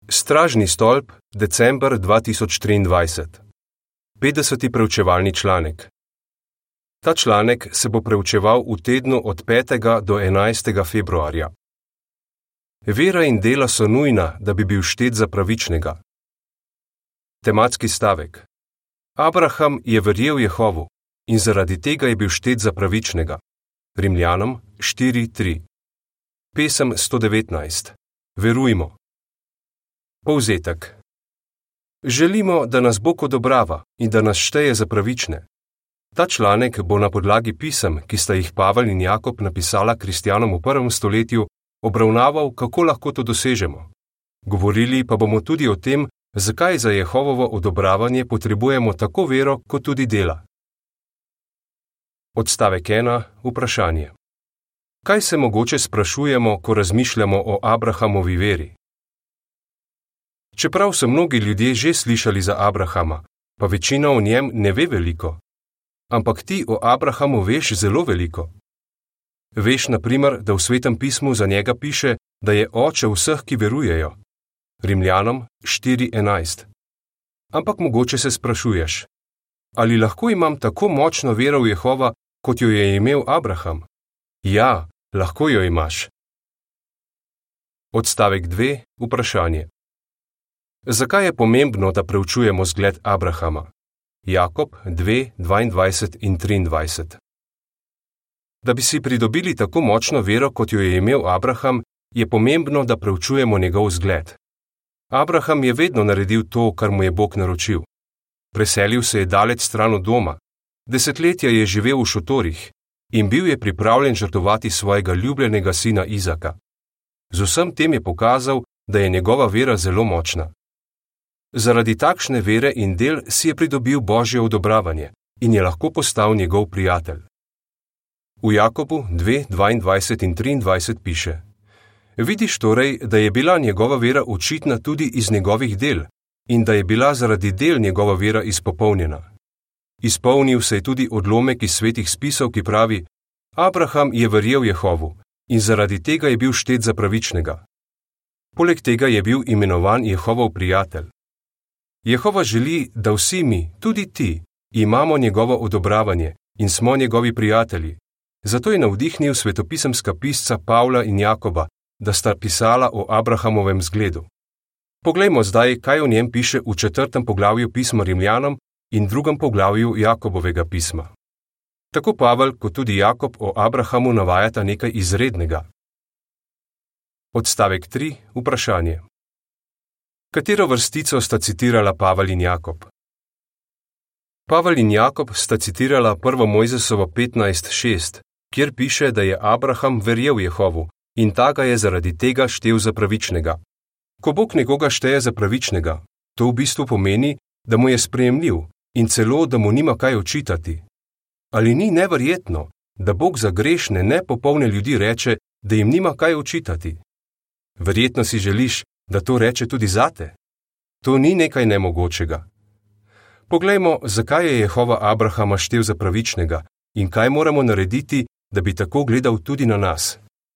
Stražni stolp, december 2023. 50. preučevalni članek. Ta članek se bo preučeval v tednu od 5. do 11. februarja. Vera in dela so nujna, da bi bil štet za pravičnega. Tematski stavek. Abraham je verjel Jehovu in zaradi tega je bil štet za pravičnega. Rimljanom 4:3. Pesem 119. Verujmo. Povzetek. Želimo, da nas Bog odobrava in da nas šteje za pravične. Ta članek bo na podlagi pisem, ki sta jih Pavel in Jakob napisala kristjanom v 1. stoletju, obravnaval, kako lahko to dosežemo. Govorili pa bomo tudi o tem, zakaj za Jehovovo odobravanje potrebujemo tako vero kot tudi dela. Odstavek 1. Vprašanje. Kaj se mogoče sprašujemo, ko razmišljamo o Abrahamovi veri? Čeprav so mnogi ljudje že slišali za Abrahama, pa večina o njem ne ve veliko. Ampak ti o Abrahamu veš zelo veliko. Veš, na primer, da v Svetem pismu za njega piše, da je oče vseh, ki verujejo. Rimljanom 4:11. Ampak mogoče se sprašuješ, ali lahko imam tako močno vero v Jehova, kot jo je imel Abraham? Ja, lahko jo imaš. Odstavek 2. Vprašanje. Zakaj je pomembno, da preučujemo zgled Abrahama? Jakob 2:22 in 23. Da bi si pridobili tako močno vero, kot jo je imel Abraham, je pomembno, da preučujemo njegov zgled. Abraham je vedno naredil to, kar mu je Bog naročil. Preselil se je daleč stran od doma, desetletja je živel v šotorih in bil je pripravljen žrtvovati svojega ljubljenega sina Izaka. Z vsem tem je pokazal, da je njegova vera zelo močna. Zaradi takšne vere in del si je pridobil Božje odobravanje in je lahko postal njegov prijatelj. V Jakobu 2:22 in 23 piše: Vidiš torej, da je bila njegova vera očitna tudi iz njegovih del in da je bila zaradi del njegova vera izpopolnjena. Izpolnil se je tudi odlomek iz svetih spisov, ki pravi: Abraham je verjel Jehovu in zaradi tega je bil štet za pravičnega. Poleg tega je bil imenovan Jehovov prijatelj. Jehova želi, da vsi mi, tudi ti, imamo njegovo odobravanje in smo njegovi prijatelji. Zato je navdihnil svetopisemska pisca Pavla in Jakoba, da sta pisala o Abrahamovem zgledu. Poglejmo zdaj, kaj o njem piše v 4. poglavju pisma Rimljanom in 2. poglavju Jakobovega pisma. Tako Pavel kot tudi Jakob o Abrahamu navajata nekaj izrednega. Odstavek 3. Vprašanje. Katero vrstico sta citirala Pavel in Jakob? Pavel in Jakob sta citirala 1. Mojzesovo 15:6, kjer piše, da je Abraham verjel Jehovu in ta ga je zaradi tega štel za pravičnega. Ko Bog nekoga šteje za pravičnega, to v bistvu pomeni, da mu je sprejemljiv in celo, da mu nima kaj očitati. Ali ni neverjetno, da Bog za grešne, nepopolne ljudi reče, da jim nima kaj očitati? Verjetno si želiš, da to reče tudi zate. To ni nekaj nemogočega. Poglejmo, zakaj je Jehova Abrahama štel za pravičnega in kaj moramo narediti, da bi tako gledal tudi na nas.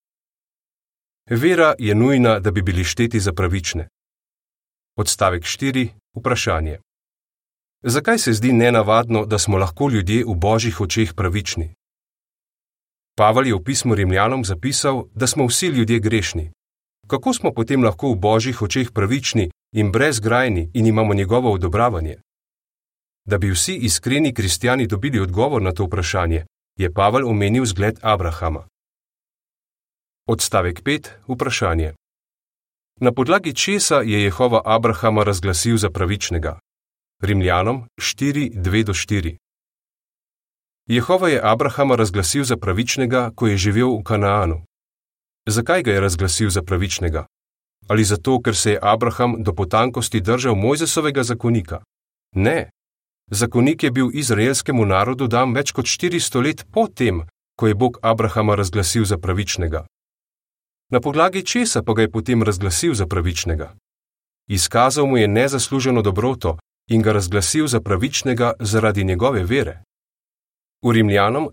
Vera je nujna, da bi bili šteti za pravične. Odstavek 4. Vprašanje. Zakaj se zdi nenavadno, da smo lahko ljudje v Božjih očeh pravični? Pavel je v pismu Rimljanom zapisal, da smo vsi ljudje grešni. Kako smo potem lahko v Božjih očeh pravični in brezgrajni in imamo njegovo odobravanje? Da bi vsi iskreni kristjani dobili odgovor na to vprašanje, je Pavel omenil zgled Abrahama. Odstavek 5. Vprašanje. Na podlagi česa je Jehova Abrahama razglasil za pravičnega? Rimljanom 4:2-4. Jehova je Abrahama razglasil za pravičnega, ko je živel v Kanaanu. Zakaj ga je razglasil za pravičnega? Ali zato, ker se je Abraham do potankosti držal Mojzesovega zakonika? Ne. Zakonik je bil izraelskemu narodu dan več kot 400 let po tem, ko je Bog Abrahama razglasil za pravičnega. Na podlagi česa pa ga je potem razglasil za pravičnega? Izkazal mu je nezasluženo dobroto in ga razglasil za pravičnega zaradi njegove vere. V Rimljanom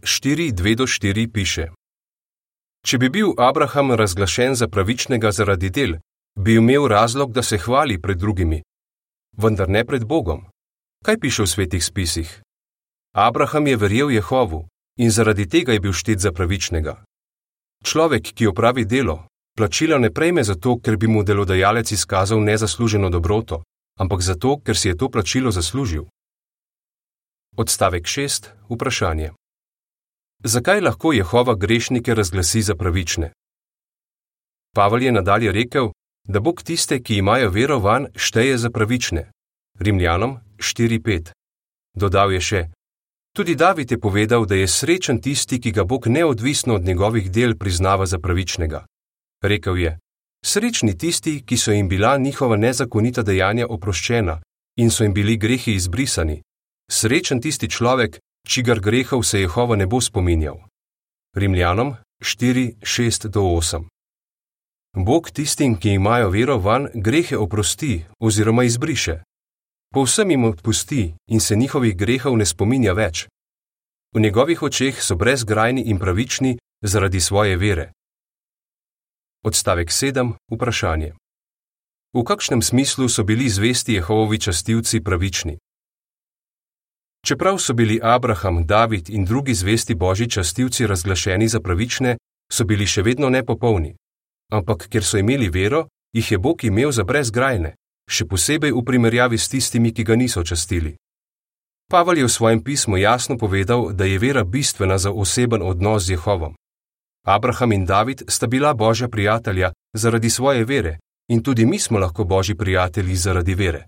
4:2-4 piše: Če bi bil Abraham razglašen za pravičnega zaradi del, bi imel razlog, da se hvali pred drugimi, vendar ne pred Bogom. Kaj piše v svetih spisih? Abraham je verjel Jehovu in zaradi tega je bil štet za pravičnega. Človek, ki opravi delo, plačila ne prejme zato, ker bi mu delodajalec izkazal nezasluženo dobroto, ampak zato, ker si je to plačilo zaslužil. Odstavek 6. Vprašanje. Zakaj lahko Jehova grešnike razglasi za pravične? Pavel je nadalje rekel, da Bog tiste, ki imajo vero vanj, šteje za pravične. Rimljanom 4:5. Dodal je še: Tudi David je povedal, da je srečen tisti, ki ga Bog neodvisno od njegovih del priznava za pravičnega. Rekel je: Srečni tisti, ki so jim bila njihova nezakonita dejanja oproščena in so jim bili grehi izbrisani. Srečen tisti človek, čigar grehov se Jehova ne bo spominjal. Rimljanom 4:6-8. Bog tistim, ki imajo vero vanj, grehe oprosti oziroma izbriše. Povsem jim odpusti in se njihovih grehov ne spominja več. V njegovih očeh so brezgrajni in pravični zaradi svoje vere. Odstavek 7. Vprašanje. V kakšnem smislu so bili zvesti Jehovovi častilci pravični? Čeprav so bili Abraham, David in drugi zvesti Božji častilci razglašeni za pravične, so bili še vedno nepopolni. Ampak ker so imeli vero, jih je Bog imel za brezgrajne, še posebej v primerjavi s tistimi, ki ga niso častili. Pavel je v svojem pismu jasno povedal, da je vera bistvena za oseben odnos z Jehovom. Abraham in David sta bila Božja prijatelja zaradi svoje vere in tudi mi smo lahko Božji prijatelji zaradi vere.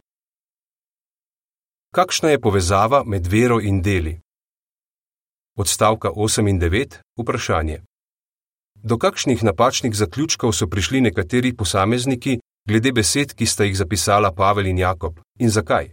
Kakšna je povezava med vero in deli? Odstavka 8 in 9. Vprašanje. Do kakšnih napačnih zaključkov so prišli nekateri posamezniki glede besed, ki sta jih zapisala Pavel in Jakob, in zakaj?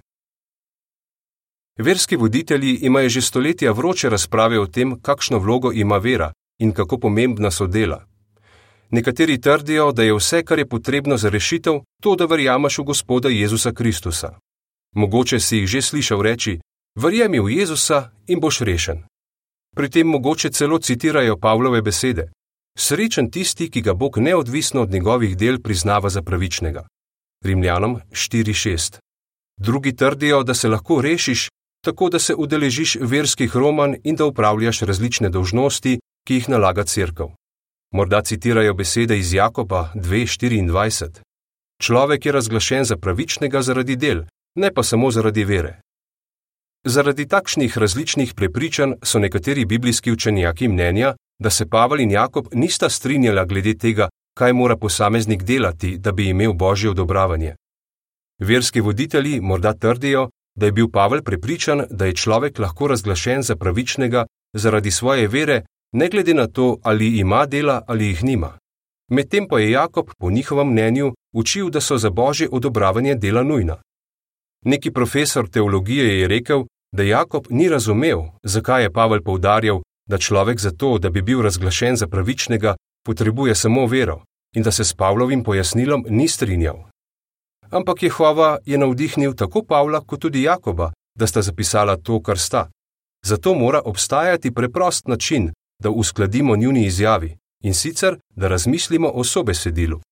Verski voditelji imajo že stoletja vroče razprave o tem, kakšno vlogo ima vera in kako pomembna so dela. Nekateri trdijo, da je vse, kar je potrebno za rešitev, to, da verjameš v Gospoda Jezusa Kristusa. Mogoče si jih že slišal reči: verjemi v Jezusa in boš rešen. Pri tem mogoče celo citirajo Pavlove besede: srečen tisti, ki ga Bog neodvisno od njegovih del priznava za pravičnega. Rimljanom 4:6. Drugi trdijo, da se lahko rešiš, tako da se udeležiš verskih romanj in da upravljaš različne dolžnosti, ki jih nalaga cerkev. Morda citirajo besede iz Jakoba 2:24. Človek je razglašen za pravičnega zaradi del, ne pa samo zaradi vere. Zaradi takšnih različnih prepričanj so nekateri biblijski učenjaki mnenja, da se Pavel in Jakob nista strinjala glede tega, kaj mora posameznik delati, da bi imel Božje odobravanje. Verski voditelji morda trdijo, da je bil Pavel prepričan, da je človek lahko razglašen za pravičnega zaradi svoje vere, ne glede na to, ali ima dela ali jih nima. Medtem pa je Jakob, po njihovem mnenju, učil, da so za Božje odobravanje dela nujna. Neki profesor teologije je rekel, da Jakob ni razumel, zakaj je Pavel poudarjal, da človek zato, da bi bil razglašen za pravičnega, potrebuje samo vero in da se s Pavlovim pojasnilom ni strinjal. Ampak Jehova je navdihnil tako Pavla kot tudi Jakoba, da sta zapisala to, kar sta. Zato mora obstajati preprost način, da uskladimo njuni izjavi, in sicer, da razmislimo o sobesedilu.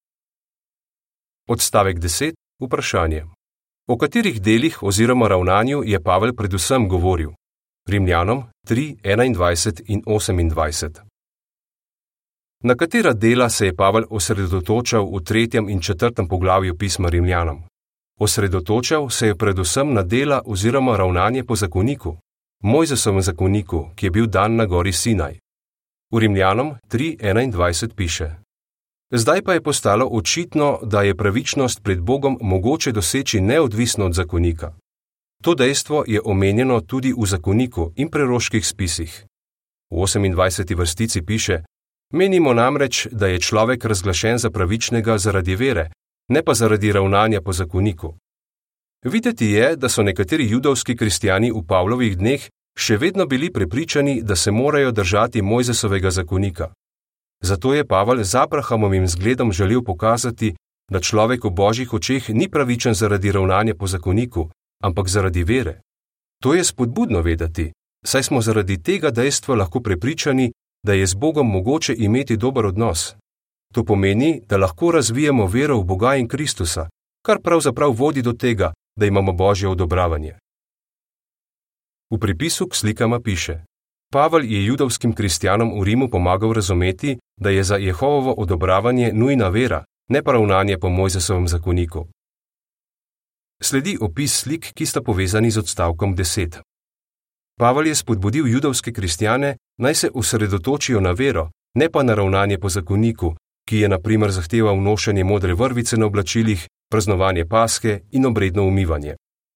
Odstavek 10. Vprašanje. O katerih delih oziroma ravnanju je Pavel predvsem govoril? Rimljanom 3:21 in 28. Na katera dela se je Pavel osredotočal v 3. in 4. poglavju pisma Rimljanom? Osredotočal se je predvsem na dela oziroma ravnanje po zakoniku, Mojzesovem zakoniku, ki je bil dan na gori Sinaj. V Rimljanom 3:21 piše: Zdaj pa je postalo očitno, da je pravičnost pred Bogom mogoče doseči neodvisno od zakonika. To dejstvo je omenjeno tudi v zakoniku in preroških spisih. V 28. vrstici piše: Menimo namreč, da je človek razglašen za pravičnega zaradi vere, ne pa zaradi ravnanja po zakoniku. Videti je, da so nekateri judovski kristjani v Pavlovih dneh še vedno bili prepričani, da se morajo držati Mojzesovega zakonika. Zato je Pavel z Abrahamovim zgledom želel pokazati, da človek v Božjih očeh ni pravičen zaradi ravnanja po zakoniku, ampak zaradi vere. To je spodbudno vedeti, saj smo zaradi tega dejstva lahko prepričani, da je z Bogom mogoče imeti dober odnos. To pomeni, da lahko razvijamo vero v Boga in Kristusa, kar pravzaprav vodi do tega, da imamo Božje odobravanje. V pripisu k slikama piše: Pavel je judovskim kristjanom v Rimu pomagal razumeti, da je za Jehovovo odobravanje nujna vera, ne pa ravnanje po Mojzesovem zakoniku. Sledi opis slik, ki sta povezani z odstavkom 10. Pavel je spodbudil judovske kristjane, naj se osredotočijo na vero, ne pa na ravnanje po zakoniku, ki je na primer zahteval nošenje modre vrvice na oblačilih, praznovanje Paske in obredno umivanje.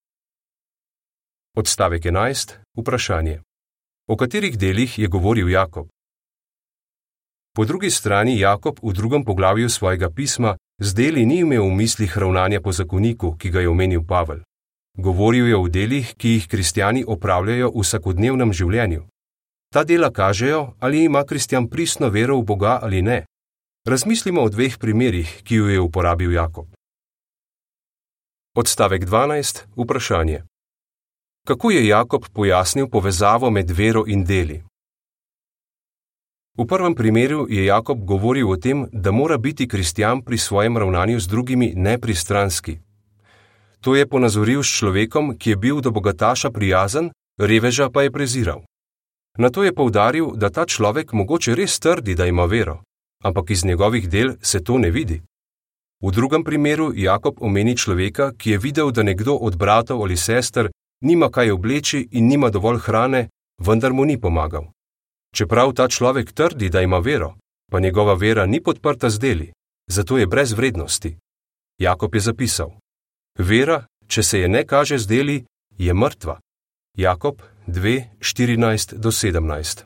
Odstavek 11. Vprašanje. O katerih delih je govoril Jakob? Po drugi strani Jakob v 2. poglavju svojega pisma z deli ni imel v mislih ravnanja po zakoniku, ki ga je omenil Pavel. Govoril je o delih, ki jih kristjani opravljajo v vsakodnevnem življenju. Ta dela kažejo, ali ima kristjan pristno vero v Boga ali ne. Razmislimo o 2 primerih, ki ju je uporabil Jakob. Odstavek 12. Vprašanje. Kako je Jakob pojasnil povezavo med vero in deli? V prvem primeru je Jakob govoril o tem, da mora biti kristjan pri svojem ravnanju z drugimi nepristranski. To je ponazoril s človekom, ki je bil do bogataša prijazen, reveža pa je preziral. Nato je poudaril, da ta človek mogoče res trdi, da ima vero, ampak iz njegovih del se to ne vidi. V drugem primeru Jakob omeni človeka, ki je videl, da nekdo od bratov ali sester nima kaj obleči in nima dovolj hrane, vendar mu ni pomagal. Čeprav ta človek trdi, da ima vero, pa njegova vera ni podprta z deli, zato je brez vrednosti. Jakob je zapisal: Vera, če se je ne kaže z deli, je mrtva. Jakob 2:14-17.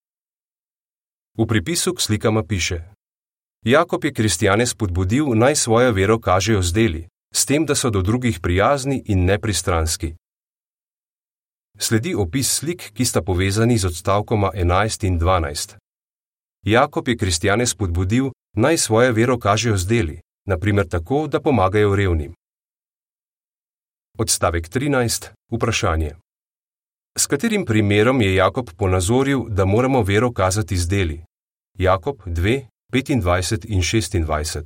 V pripisu k slikama piše: Jakob je kristjane spodbudil, naj svojo vero kažejo z deli, s tem, da so do drugih prijazni in nepristranski. Sledi opis slik, ki sta povezani z odstavkoma 11 in 12. Jakob je kristjane spodbudil, naj svojo vero kažejo z deli, na primer tako, da pomagajo revnim. Odstavek 13. Vprašanje. S katerim primerom je Jakob ponazoril, da moramo vero kazati z deli? Jakob 2:25 in 26.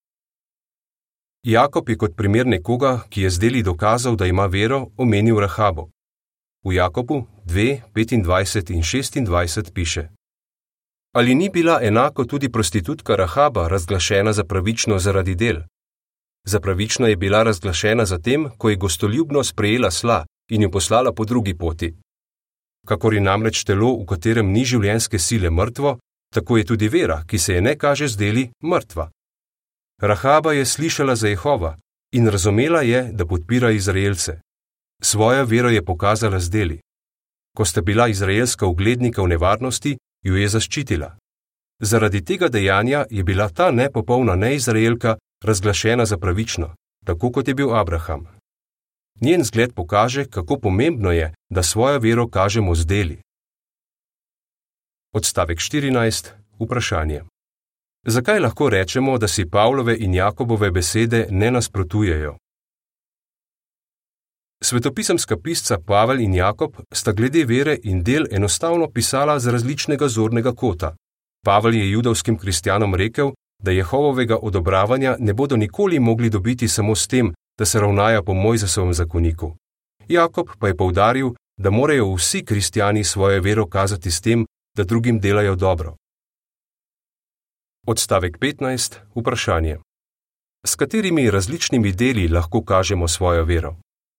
Jakob je kot primer nekoga, ki je z deli dokazal, da ima vero, omenil Rahabo. V Jakobu 2:25 in 26 piše: Ali ni bila enako tudi prostitutka Rahaba razglašena za pravično zaradi del? Za pravično je bila razglašena zatem, ko je gostoljubno sprejela sla in jo poslala po drugi poti. Kakor je namreč telo, v katerem ni življenjske sile, mrtvo, tako je tudi vera, ki se je ne kaže z deli, mrtva. Rahaba je slišala za Jehova in razumela je, da podpira Izraelce. Svojo vero je pokazala z deli. Ko sta bila izraelska uglednika v nevarnosti, jo je zaščitila. Zaradi tega dejanja je bila ta nepopolna neizraelka razglašena za pravično, tako kot je bil Abraham. Njen zgled pokaže, kako pomembno je, da svojo vero kažemo z deli. Odstavek 14. Vprašanje. Zakaj lahko rečemo, da si Pavlove in Jakobove besede ne nasprotujejo? Svetopisemska pisca Pavel in Jakob sta glede vere in del enostavno pisala z različnega zornega kota. Pavel je judovskim kristjanom rekel, da Jehovovega odobravanja ne bodo nikoli mogli dobiti samo s tem, da se ravnajo po Mojzesovem zakoniku. Jakob pa je poudaril, da morajo vsi kristjani svojo vero kazati s tem, da drugim delajo dobro. Odstavek 15. Vprašanje. S katerimi različnimi deli lahko kažemo svojo vero?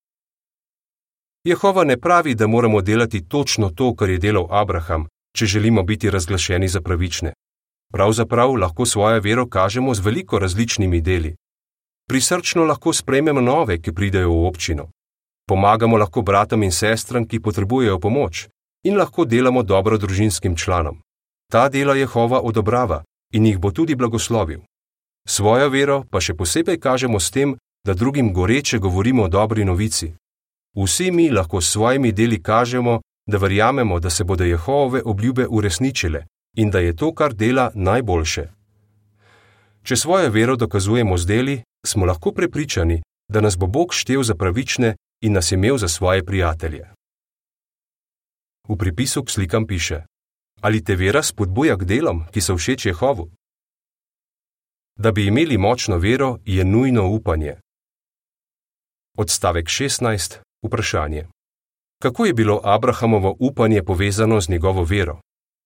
Jehova ne pravi, da moramo delati točno to, kar je delal Abraham, če želimo biti razglašeni za pravične. Pravzaprav lahko svojo vero kažemo z veliko različnimi deli. Prisrčno lahko sprejmemo nove, ki pridejo v občino. Pomagamo lahko bratom in sestram, ki potrebujejo pomoč, in lahko delamo dobro družinskim članom. Ta dela Jehova odobrava in jih bo tudi blagoslovil. Svojo vero pa še posebej kažemo s tem, da drugim goreče govorimo o dobri novici. Vsi mi lahko s svojimi deli kažemo, da verjamemo, da se bodo Jehovove obljube uresničile in da je to, kar dela, najboljše. Če svojo vero dokazujemo z deli, smo lahko prepričani, da nas bo Bog štel za pravične in nas imel za svoje prijatelje. V pripisu k slikam piše: Ali te vera spodbuja k delom, ki so všeč Jehovu? Da bi imeli močno vero, je nujno upanje. Odstavek 16. Vprašanje. Kako je bilo Abrahamovo upanje povezano z njegovo vero?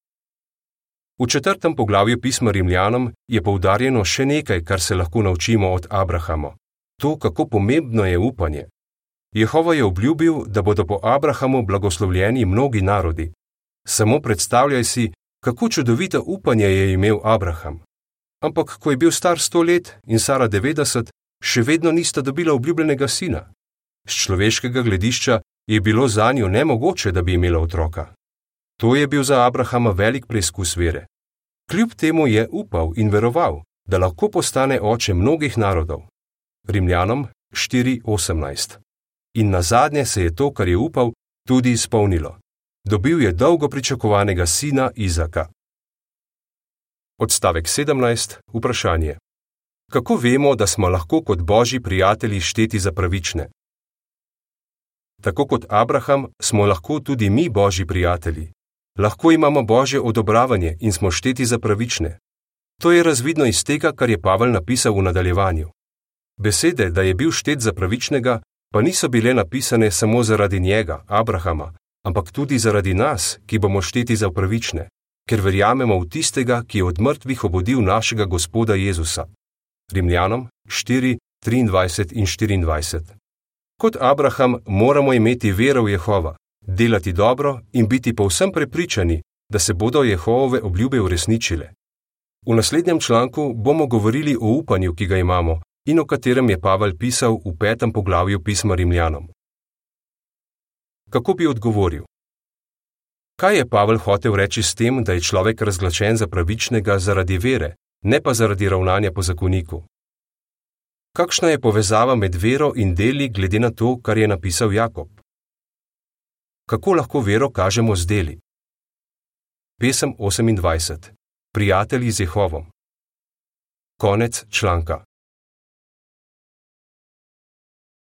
V 4. poglavju pisma Rimljanom je poudarjeno še nekaj, kar se lahko naučimo od Abrahama. To, kako pomembno je upanje. Jehova je obljubil, da bodo po Abrahamu blagoslovljeni mnogi narodi. Samo predstavljaj si, kako čudovito upanje je imel Abraham. Ampak, ko je bil star 100 let in Sara 90, še vedno nista dobila obljubljenega sina. Z človeškega gledišča je bilo zanju nemogoče, da bi imela otroka. To je bil za Abrahama velik preizkus vere. Kljub temu je upal in veroval, da lahko postane oče mnogih narodov. Rimljanom 4:18. In nazadnje se je to, kar je upal, tudi izpolnilo. Dobil je dolgo pričakovanega sina Izaka. Odstavek 17. Vprašanje. Kako vemo, da smo lahko kot Božji prijatelji šteti za pravične? Tako kot Abraham smo lahko tudi mi Božji prijatelji. Lahko imamo Božje odobravanje in smo šteti za pravične. To je razvidno iz tega, kar je Pavel napisal v nadaljevanju. Besede, da je bil štet za pravičnega, pa niso bile napisane samo zaradi njega, Abrahama, ampak tudi zaradi nas, ki bomo šteti za pravične, ker verjamemo v tistega, ki je od mrtvih obudil našega Gospoda Jezusa. Rimljanom 4:23 in 24. Kot Abraham moramo imeti vero v Jehova, delati dobro in biti povsem prepričani, da se bodo Jehovove obljube uresničile. V naslednjem članku bomo govorili o upanju, ki ga imamo in o katerem je Pavel pisal v 5. poglavju pisma Rimljanom. Kako bi odgovoril? Kaj je Pavel hotel reči s tem, da je človek razglašen za pravičnega zaradi vere, ne pa zaradi ravnanja po zakoniku? Kakšna je povezava med vero in deli glede na to, kar je napisal Jakob? Kako lahko vero kažemo z deli? Pesem 28. Prijatelji z Jehovom. Konec članka.